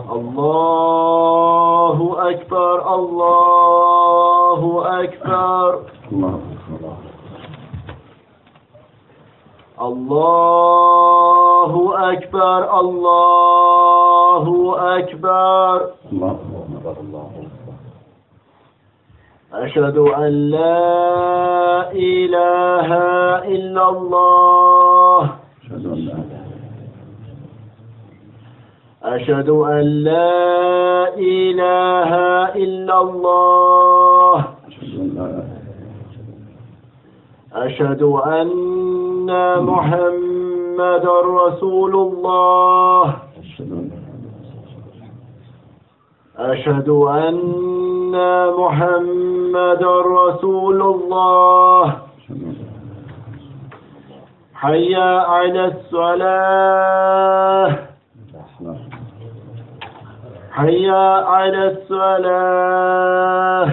الله أكبر الله أكبر الله أكبر الله أكبر أشهد أن لا إله إلا الله أشهد أن لا إله إلا الله أشهد أن محمد رسول الله أشهد أن محمد رسول الله حي على الصلاة حي على الصلاة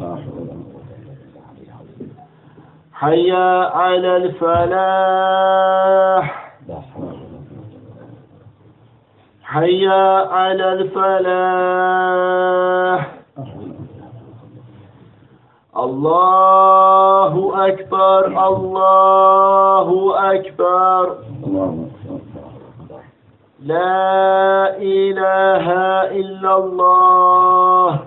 حي على الفلاح حي على الفلاح الله أكبر الله أكبر لا إله إلا الله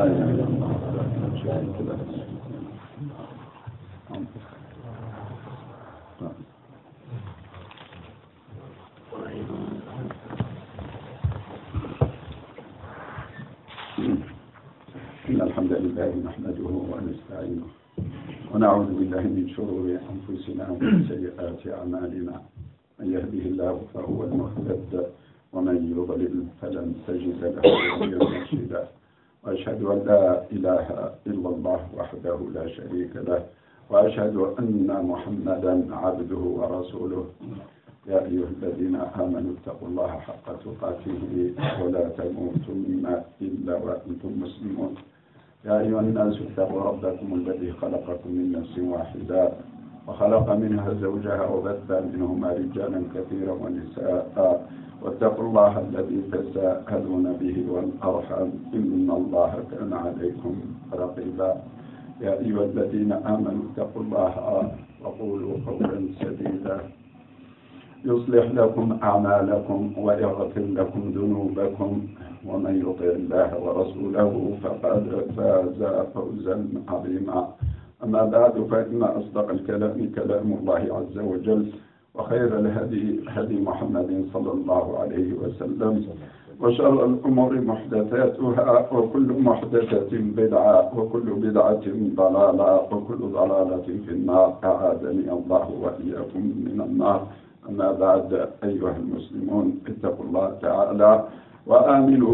إن الحمد لله نحمده ونستعينه ونعوذ بالله من شرور أنفسنا ومن سيئات أعمالنا من يهده الله فهو المهتد ومن يضلل فلن تجد له وليا مرشدا وأشهد أن لا إله إلا الله وحده لا شريك له وأشهد أن محمدا عبده ورسوله يا أيها الذين آمنوا اتقوا الله حق تقاته ولا تموتن إلا وأنتم مسلمون يا أيها الناس اتقوا ربكم الذي خلقكم من نفس واحدة وخلق منها زوجها وبث منهما رجالا كثيرا ونساء واتقوا الله الذي تساءلون به والأرحام إن الله كان عليكم رقيبا يا أيها الذين آمنوا اتقوا الله وقولوا قولا سديدا يصلح لكم أعمالكم ويغفر لكم ذنوبكم ومن يطع الله ورسوله فقد فاز فوزا عظيما أما بعد فإن أصدق الكلام كلام الله عز وجل وخير الهدي هدي محمد صلى الله عليه وسلم وشر الأمور محدثاتها وكل محدثة بدعة وكل بدعة ضلالة وكل ضلالة في النار أعاذني الله وإياكم من النار أما بعد أيها المسلمون اتقوا الله تعالى وآمنوا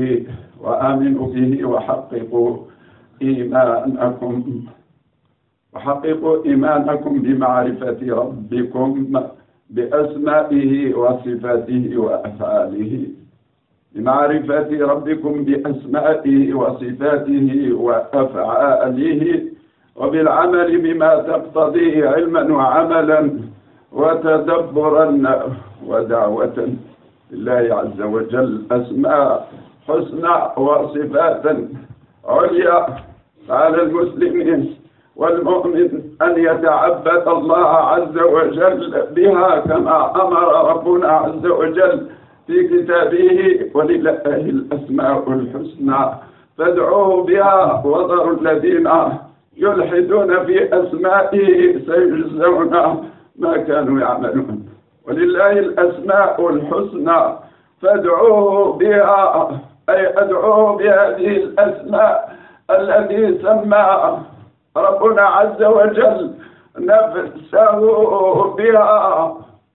به وحققوا إيمانكم بمعرفة ربكم بأسمائه وصفاته وأفعاله بمعرفة ربكم بأسمائه وصفاته وأفعاله وبالعمل بما تقتضيه علما وعملا وتدبرا ودعوة لله عز وجل أسماء حسنى وصفات عليا على المسلمين والمؤمن أن يتعبد الله عز وجل بها كما أمر ربنا عز وجل في كتابه ولله الأسماء الحسنى فادعوه بها وذروا الذين يلحدون في أسمائه سيجزون ما كانوا يعملون ولله الأسماء الحسنى فادعوه بها أي أدعوه بهذه الأسماء التي سمى ربنا عز وجل نفسه بها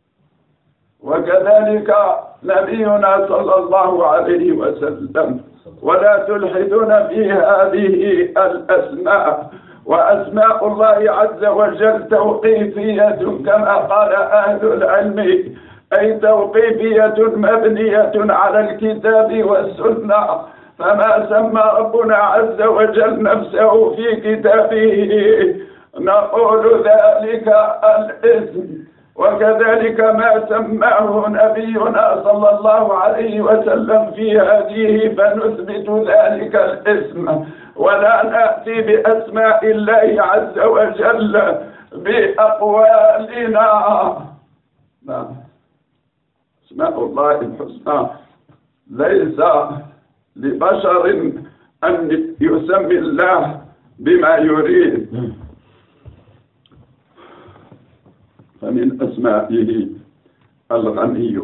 وكذلك نبينا صلى الله عليه وسلم ولا تلحدون في هذه الأسماء وأسماء الله عز وجل توقيفية كما قال أهل العلم أي توقيفية مبنية على الكتاب والسنة فما سمى ربنا عز وجل نفسه في كتابه نقول ذلك الاسم وكذلك ما سماه نبينا صلى الله عليه وسلم في هديه، فنثبت ذلك الاسم ولا نأتي بأسماء الله عز وجل بأقوالنا. أسماء الله الحسنى ليس لبشر أن يسمي الله بما يريد، فمن أسمائه الغني،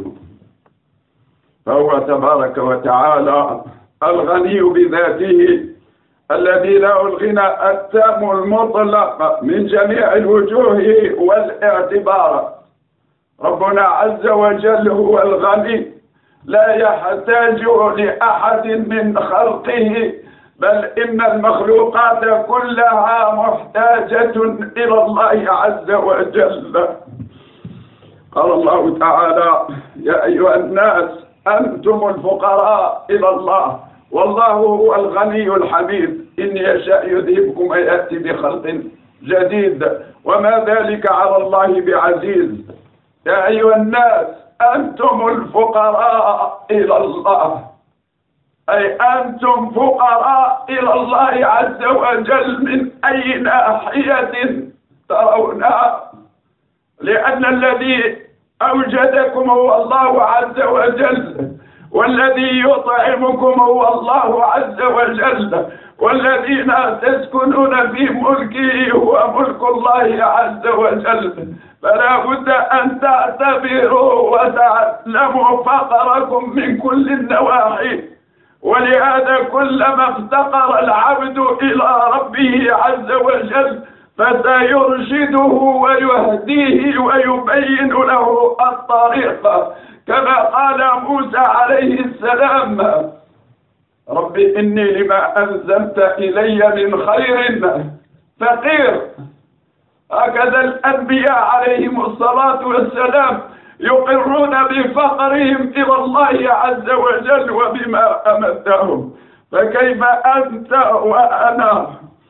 فهو تبارك وتعالى الغني بذاته الذي له الغنى التام المطلق من جميع الوجوه والاعتبار. ربنا عز وجل هو الغني، لا يحتاج لأحد من خلقه، بل إن المخلوقات كلها محتاجة إلى الله عز وجل. قال الله تعالى: يا أيها الناس أنتم الفقراء إلى الله والله هو الغني الحميد، إن يشاء يذهبكم ويأتي بخلق جديد وما ذلك على الله بعزيز. يا أيها الناس أنتم الفقراء إلى الله، أي أنتم فقراء إلى الله عز وجل من أي ناحية ترونها، لأن الذي أوجدكم هو الله عز وجل، والذي يطعمكم هو الله عز وجل، والذين تسكنون في ملكه هو ملك الله عز وجل. فلا بد أن تعتبروا وتعلموا فقركم من كل النواحي، ولهذا كلما افتقر العبد إلى ربه عز وجل فسيرشده ويهديه ويبين له الطريق، كما قال موسى عليه السلام: رب إني لما أنزلت إلي من خير فقير. هكذا الأنبياء عليهم الصلاة والسلام يقرون بفقرهم إلى الله عز وجل وبما أمدهم، فكيف أنت وأنا؟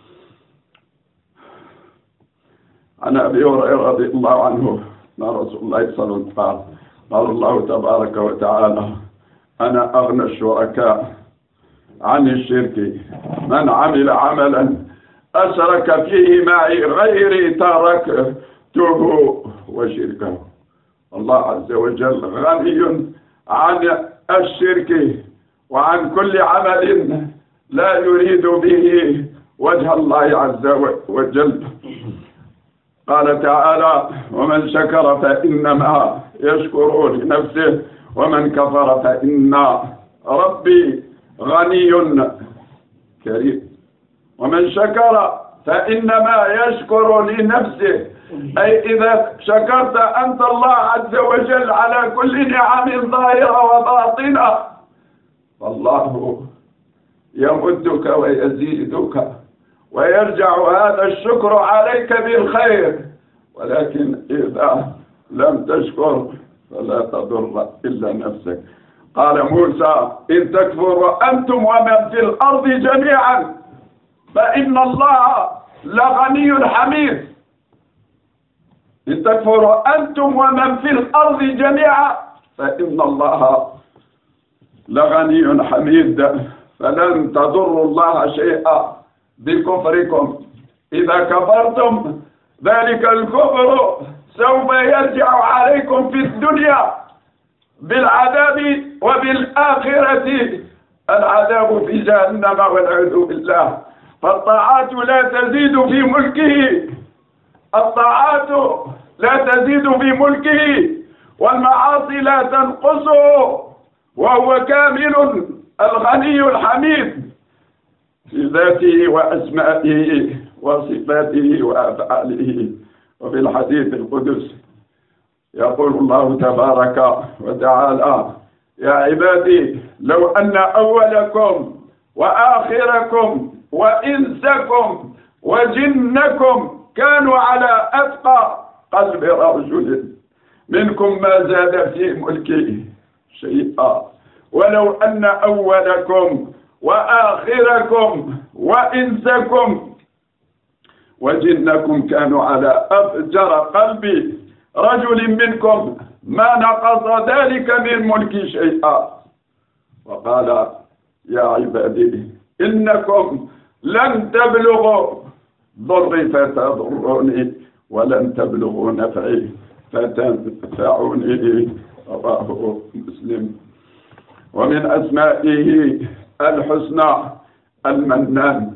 عن أبي هريرة رضي الله عنه أن رسول الله صلى الله عليه وسلم قال الله تبارك وتعالى: أنا أغنى الشركاء عن الشرك، من عمل عملا أشرك فيه معي غيري تركته وشركه. الله عز وجل غني عن الشرك وعن كل عمل لا يريد به وجه الله عز وجل. قال تعالى: ومن شكر فإنما يشكر لنفسه ومن كفر فإن ربي غني كريم. ومن شكر فإنما يشكر لنفسه، أي إذا شكرت أنت الله عز وجل على كل نعم ظاهرة وباطنة فالله يمدك ويزيدك ويرجع هذا الشكر عليك بالخير، ولكن إذا لم تشكر فلا تضر إلا نفسك. قال موسى: إن تكفروا أنتم ومن في الأرض جميعا فإن الله لغني حميد. إن تكفروا أنتم ومن في الأرض جميعا فإن الله لغني حميد، فلن تضروا الله شيئا بكفركم. إذا كفرتم ذلك الكفر سوف يرجع عليكم في الدنيا بالعذاب، وبالآخرة العذاب في جهنم والعياذ بالله. فالطاعات لا تزيد في ملكه، الطاعات لا تزيد في ملكه، والمعاصي لا تنقصه، وهو كامل الغني الحميد في ذاته وأسمائه وصفاته وأفعاله. وفي الحديث القدس يقول الله تبارك وتعالى: يا عبادي لو أن أولكم وآخركم وإنسكم وجنكم كانوا على أتقى قلب رجل منكم ما زاد في ملكه شيئا، ولو أن أولكم وآخركم وإنسكم وجنكم كانوا على أفجر قلب رجل منكم ما نقص ذلك من ملكي شيئا. وقال يا عبادي إنكم لن تبلغوا ضري فتضروني ولن تبلغوا نفعي فتنفعوني. رواه مسلم. ومن أسمائه الحسنى المنان.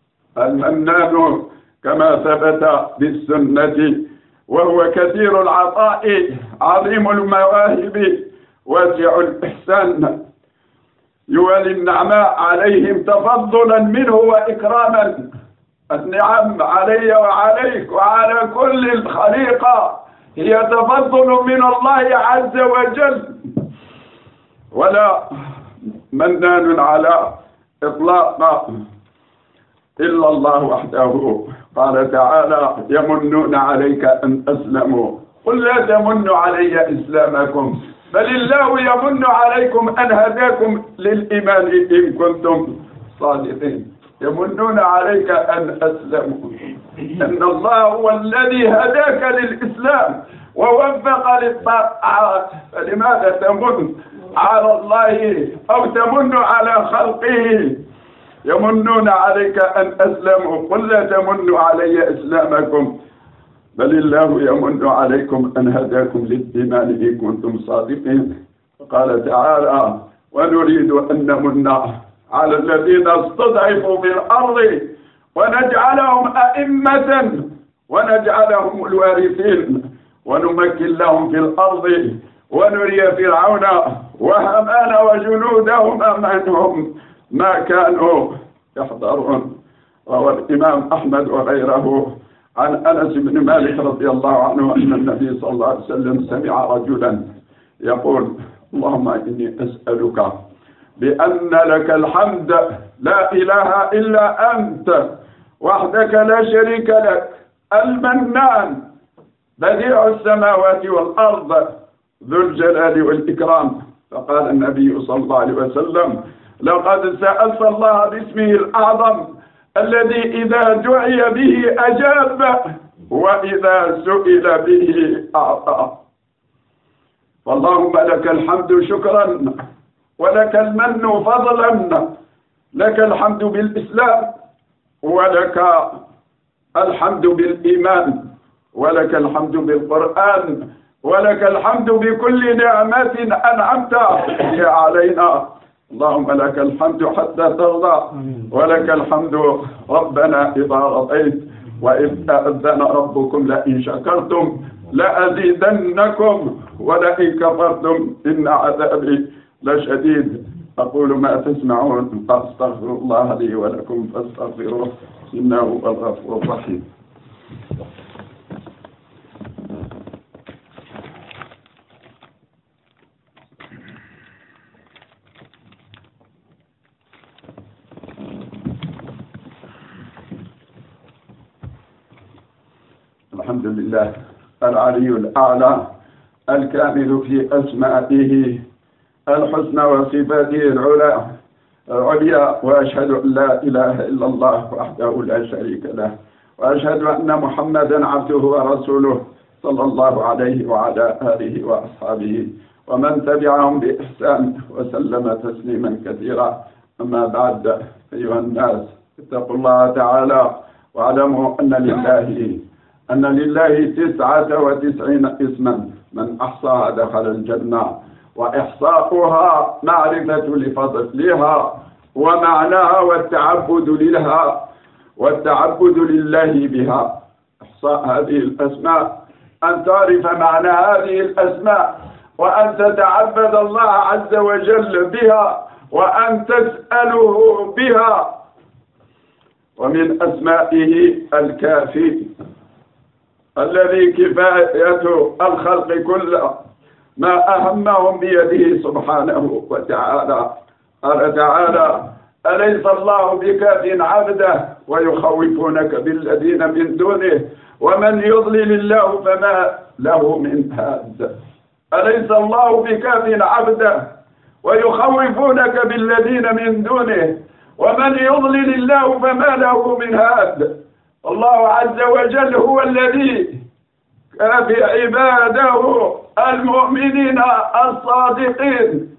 المنان كما ثبت بالسنة وهو كثير العطاء عظيم المواهب واسع الإحسان يوالي النعماء عليهم تفضلا منه وإكراما. النعم علي وعليك وعلى كل الخليقة هي تفضل من الله عز وجل، ولا منان على إطلاق إلا الله وحده. قال تعالى يمنون عليك أن أسلموا قل لا تمنوا علي إسلامكم بل الله يمن عليكم أن هداكم للإيمان إن كنتم صادقين. يمنون عليك أن أسلموا، أن الله هو الذي هداك للإسلام ووفق للطاعات، فلماذا تمن على الله أو تمن على خلقه؟ يمنون عليك أن أسلموا قل لا تمنوا علي إسلامكم بل الله يمن عليكم أن هداكم للإيمان إن كنتم صادقين. قال تعالى ونريد أن نمن على الذين استضعفوا في الأرض ونجعلهم أئمة ونجعلهم الوارثين ونمكن لهم في الأرض ونري فرعون وهامان وجنودهما منهم ما كانوا يحضرون. روى الإمام أحمد وغيره عن أنس بن مالك رضي الله عنه أن النبي صلى الله عليه وسلم سمع رجلا يقول اللهم إني أسألك بأن لك الحمد لا إله إلا أنت وحدك لا شريك لك المنان بديع السماوات والأرض ذو الجلال والإكرام. فقال النبي صلى الله عليه وسلم لقد سألت الله باسمه الأعظم الذي إذا دعي به أجاب وإذا سئل به أعطى. فاللهم لك الحمد شكرا ولك المن فضلا، لك الحمد بالإسلام ولك الحمد بالإيمان ولك الحمد بالقرآن ولك الحمد بكل نعمة أنعمت بها علينا. اللهم لك الحمد حتى ترضى ولك الحمد ربنا إذا رضيت وإذ تأذن ربكم لئن شكرتم لأزيدنكم ولئن كفرتم إن عذابي لشديد. أقول ما تسمعون فأستغفر الله لي ولكم فاستغفروه إنه هو الغفور الرحيم. الحمد لله العلي الأعلى الكامل في أسمائه الحسنى وصفاته العليا، وأشهد أن لا إله إلا الله وحده لا شريك له، وأشهد أن محمدا عبده ورسوله صلى الله عليه وعلى آله وأصحابه ومن تبعهم بإحسان وسلم تسليما كثيرا. أما بعد أيها الناس اتقوا الله تعالى واعلموا أن لله 99 اسما من أحصاها دخل الجنة، وإحصاؤها معرفة لفضلها ومعناها والتعبد لله بها. إحصاء هذه الأسماء أن تعرف معنى هذه الأسماء وأن تتعبد الله عز وجل بها وأن تسأله بها. ومن أسمائه الكافي الذي كفاية الخلق كله ما أهمهم بيده سبحانه وتعالى. قال تعالى أليس الله بكاف عبده ويخوفونك بالذين من دونه ومن يضلل الله فما له من هاد. أليس الله بكاف عبده ويخوفونك بالذين من دونه ومن يضلل الله فما له من هاد. الله عز وجل هو الذي كافي عباده المؤمنين الصادقين.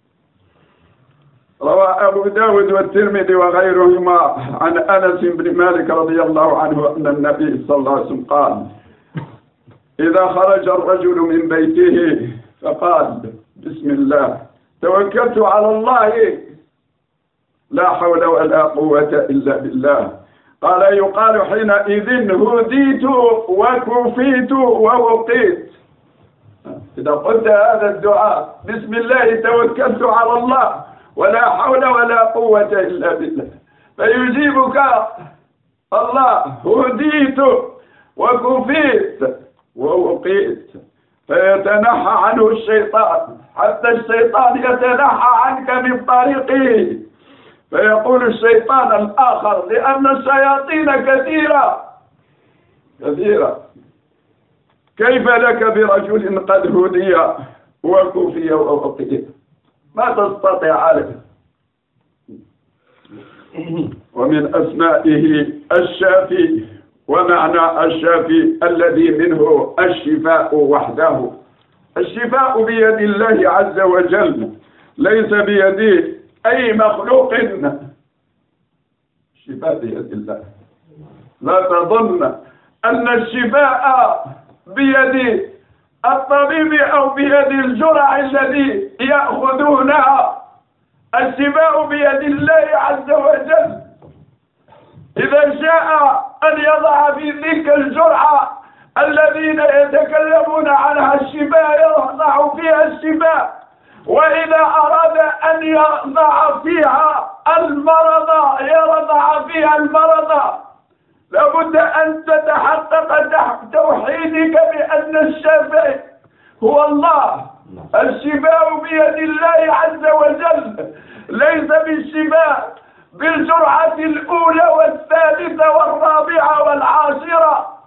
روى أبو داود والترمذي وغيرهما عن أنس بن مالك رضي الله عنه أن النبي صلى الله عليه وسلم قال: إذا خرج الرجل من بيته فقال: بسم الله توكلت على الله لا حول ولا قوة إلا بالله، قال: يقال حينئذ هديت وكفيت ووقيت. إذا قلت هذا الدعاء بسم الله توكلت على الله ولا حول ولا قوة إلا بالله، فيجيبك الله: هديت وكفيت ووقيت. فيتنحى عنه الشيطان حتى الشيطان يتنحى عنك من طريقه. فيقول الشيطان الآخر، لأن الشياطين كثيرة، كيف لك برجل قد هدي وكفي ووقي؟ ما تستطيع عليه. ومن أسمائه الشافي، ومعنى الشافي الذي منه الشفاء وحده. الشفاء بيد الله عز وجل، ليس بيد أي مخلوق. الشفاء بيد الله. لا تظن أن الشفاء بيد الطبيب أو بيد الجرع الذي يأخذونها. الشفاء بيد الله عز وجل. إذا شاء أن يضع في تلك الجرعة الذين يتكلمون عنها الشفاء يضع فيها الشفاء، وإذا أراد أن يضع فيها المرض يضع فيها المرض. لابد أن تتحقق توحيدك بأن الشافي هو الله. الشفاء بيد الله عز وجل، ليس بالشفاء بالجرعة الأولى والثالثة والرابعة والعاشرة.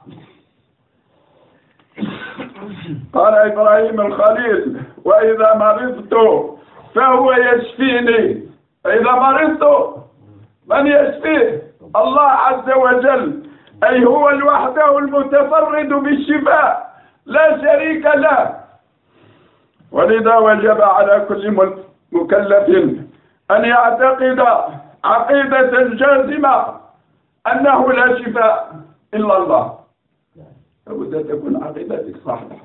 قال إبراهيم الخليل: وإذا مرضت فهو يشفيني. إذا مرضت من يشفيه؟ الله عز وجل، أي هو الوحده المتفرد بالشفاء، لا شريك له. ولذا وجب على كل مكلف أن يعتقد عقيدة جازمة أنه لا شفاء إلا الله. لابد تكون عقيدتك صحيحة.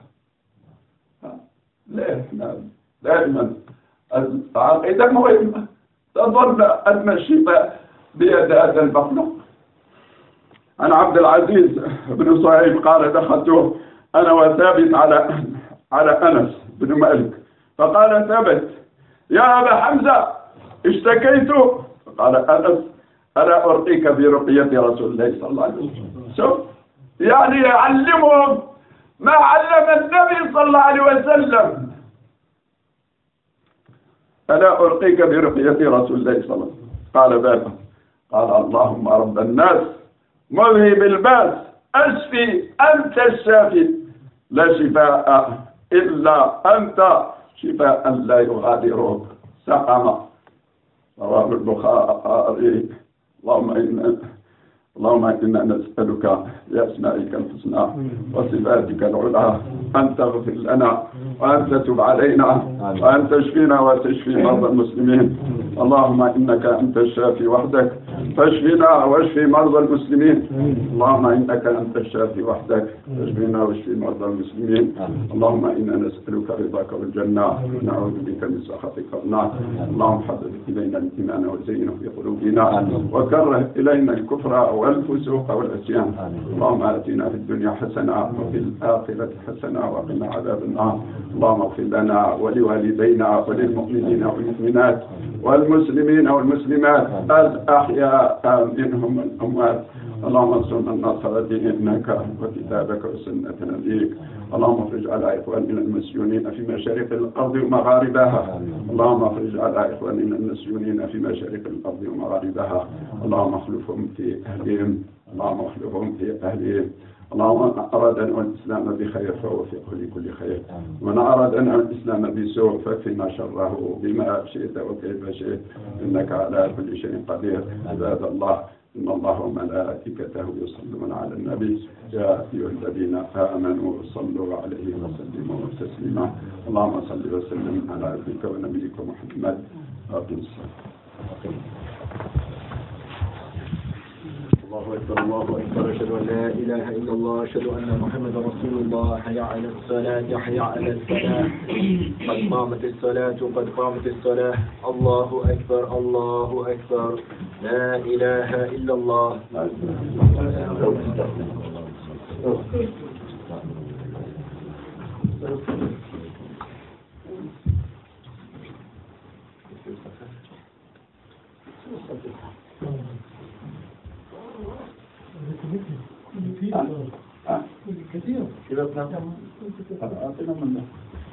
لا احنا دائما عقيدة مهمة. تظن أن الشفاء بيد هذا المخلوق. عن عبد العزيز بن صهيب قال: دخلت أنا وثابت على أنس بن مالك، فقال ثابت: يا أبا حمزة اشتكيت. فقال أنس: ألا أرقيك برقية رسول الله صلى الله عليه وسلم. شوف، يعني يعلمهم ما علم النبي صلى الله عليه وسلم. ألا أرقيك برقية رسول الله صلى الله عليه وسلم؟ قال: بلى. قال: اللهم رب الناس مذهب الباس أشفي أنت الشافي، لا شفاء إلا أنت، شفاء لا يغادر سقما. رواه البخاري. اللهم إنا نسألك بأسمائك الحسنى وصفاتك العلى أن تغفر لنا وأن تتب علينا وأن تشفينا وتشفي مرضى المسلمين. اللهم إنك أنت الشافي وحدك، فاشفنا واشفي مرضى المسلمين. اللهم إنك أنت الشافي وحدك، فاشفنا واشفي مرضى المسلمين. اللهم إنا نسألك رضاك والجنة ونعوذ بك من سخطك والنار. اللهم حبب إلينا الإيمان وزينه في قلوبنا وكره إلينا الكفر والفسوق والعصيان. اللهم آتنا في الدنيا حسنة وفي الآخرة حسنة وقنا عذاب النار. اللهم اغفر لنا ولوالدينا وللمؤمنين والمؤمنات والمسلمين والمسلمات الأحياء منهم والأموات. اللهم انصرنا النصر دينك وكتابك وسنة نبيك. اللهم افرج على إخواننا المسجونين في مشارق الأرض ومغاربها. اللهم افرج على إخواننا المسجونين في مشارق الأرض ومغاربها. اللهم اخلفهم في أهلهم. اللهم اخلفهم في أهلهم. اللهم من أرادنا الإسلام بخير فوفقه لكل خير، ومن أرادنا الإسلام بسوء فاكفنا شره بما شئت وكيف شئت، إنك على كل شيء قدير. عباد الله، إن الله وملائكته يصلون على النبي يا أيها الذين آمنوا صلوا عليه وسلموا تسليما اللهم صل وسلم على عبدك ونبيك محمد أقم الصلاة. الله أكبر الله أكبر أشهد أن لا إله إلا الله أشهد أن محمدا رسول الله حي على الصلاة حي على الفلاح قد قامت الصلاة قد قامت الصلاة الله أكبر الله أكبر لا إله إلا الله. كثير أعطينا منه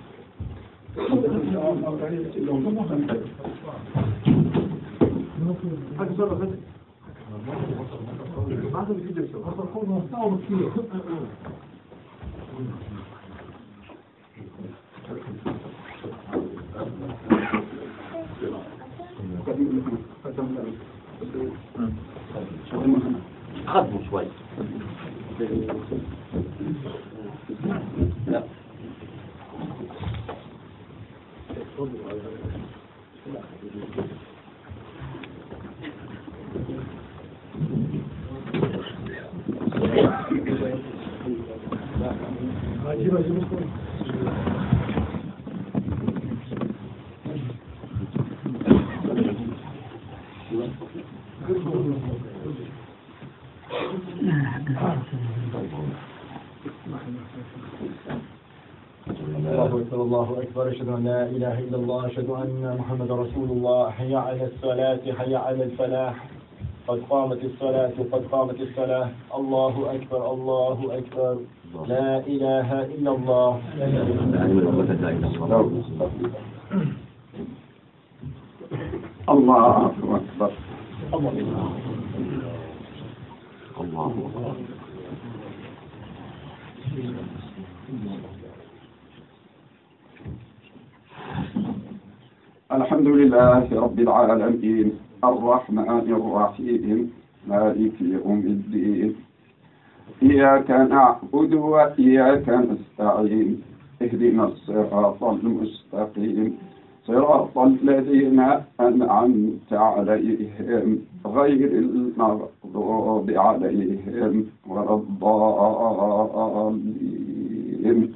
خدموا شوي. لا. الله أكبر أشهد أن لا إله إلا الله أشهد أن محمد رسول الله حي على الصلاة حي على الفلاح قد قامت الصلاة قد قامت الصلاة الله أكبر الله أكبر لا إله إلا الله. الله أكبر الله أكبر. الحمد لله رب العالمين الرحمن الرحيم مالك يوم الدين إياك نعبد وإياك نستعين اهدنا الصراط المستقيم صراط الذين أنعمت عليهم غير المغضوب عليهم ولا الضالين.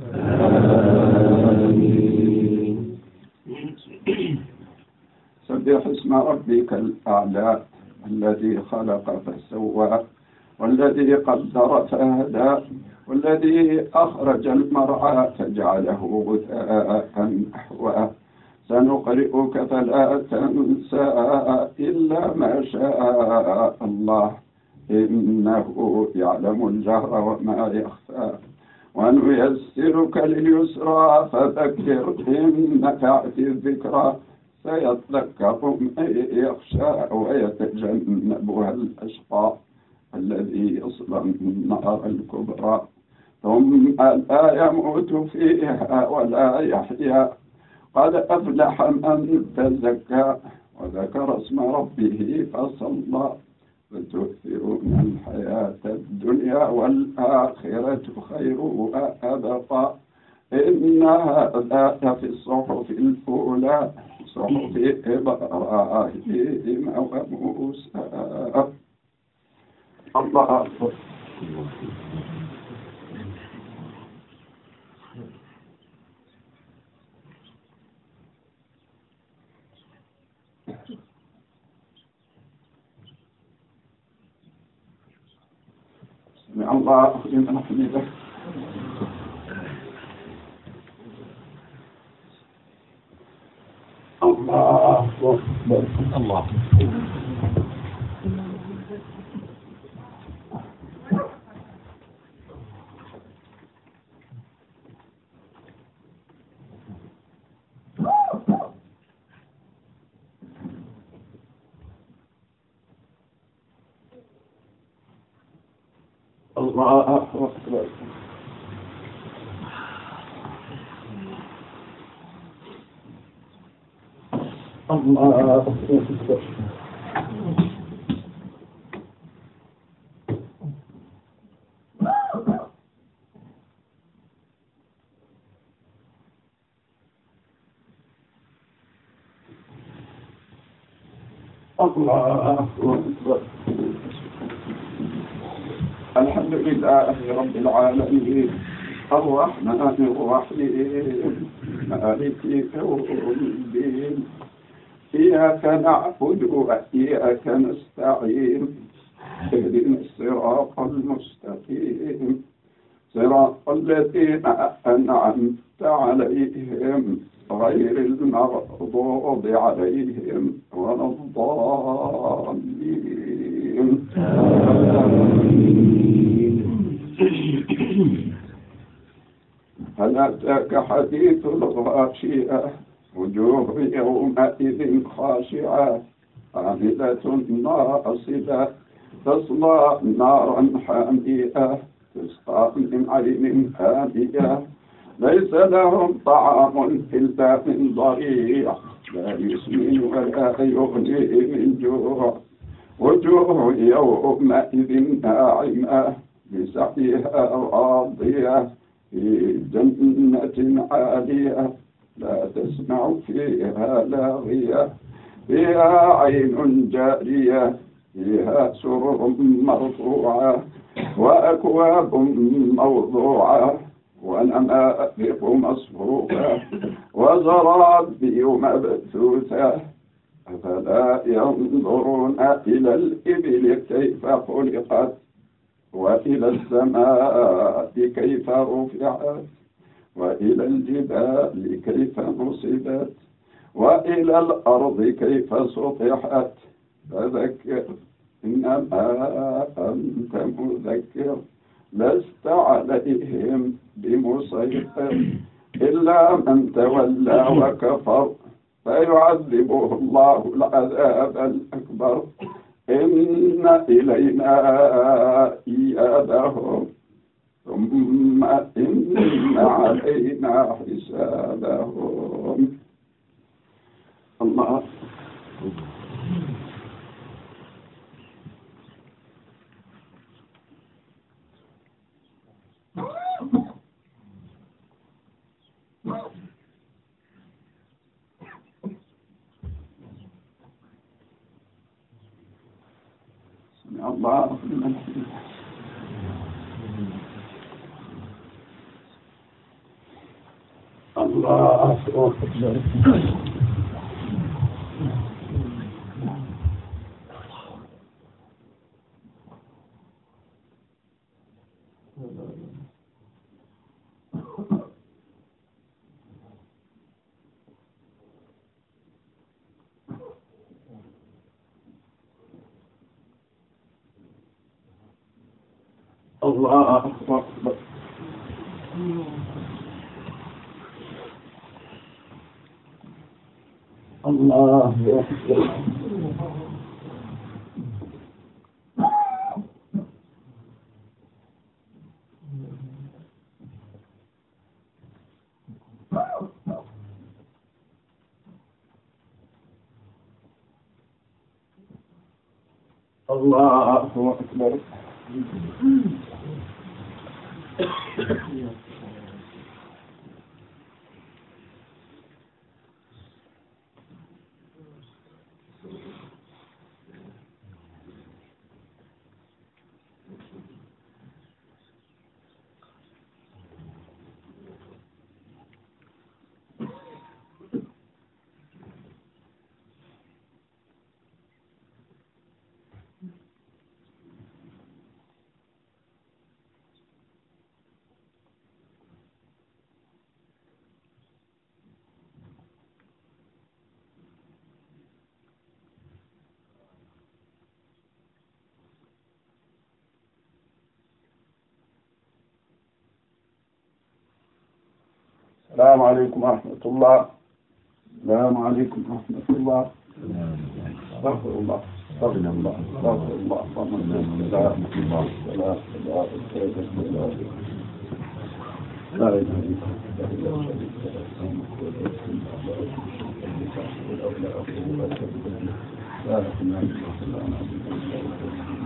سبح اسم ربك الأعلى الذي خلق فسوى والذي قدر فهدى والذي أخرج المرعى فجعله غثاء نحوا سنقرئك فلا تنسى إلا ما شاء الله إنه يعلم الجهر وما يخفى ونيسرك لليسرى فذكر إن نفعت الذكرى سيذكر من يخشى ويتجنبها الأشقى الذي يصلى النار الكبرى ثم لا يموت فيها ولا يحيا قد أفلح من تزكى وذكر اسم ربه فصلى وتؤثرون الحياة الدنيا والآخرة خير وأبقى إن هذا في الصحف الأولى صحف إبراهيم وموسى. الله أكبر. سمع الله لمن حمده. الله أكبر. الله الله أكبر. الله أكبر. الله أكبر. الحمد لله رب العالمين الرحمن الرحيم مالك يوم الدين إياك نعبد وإياك نستعين اهدنا الصراط المستقيم صراط الذين أنعمت عليهم غير المغضوب عليهم ولا الضالين. هل أتاك حديث الغاشية وجوه يومئذ خاشعة عاملة ناصبة تصلى نارا حامية تسقى من عين آنية ليس لهم طعام إلا من ضريع لا يسمن ولا يغني من جوع وجوه يومئذ ناعمة لسعيها راضية في جنة عالية لا تسمع فيها لاغية فيها عين جارية فيها سرر مرفوعة وأكواب موضوعة ونمارق مصفوفة وزرابي مبثوثة أفلا ينظرون إلى الإبل كيف خلقت وإلى السماء كيف رفعت وإلى الجبال كيف نصبت وإلى الأرض كيف سطحت فذكر إنما أنت مذكر لست عليهم بمسيطر إلا من تولى وكفر فيعذبه الله العذاب الأكبر إن إلينا إيابهم ثم إن علينا حسابهم. الله الله الله أكبر. الله أكبر. الله أكبر. الله أكبر. السلام عليكم ورحمة الله. السلام عليكم ورحمة الله. استغفر الله استغفر الله استغفر الله لا إله إلا الله.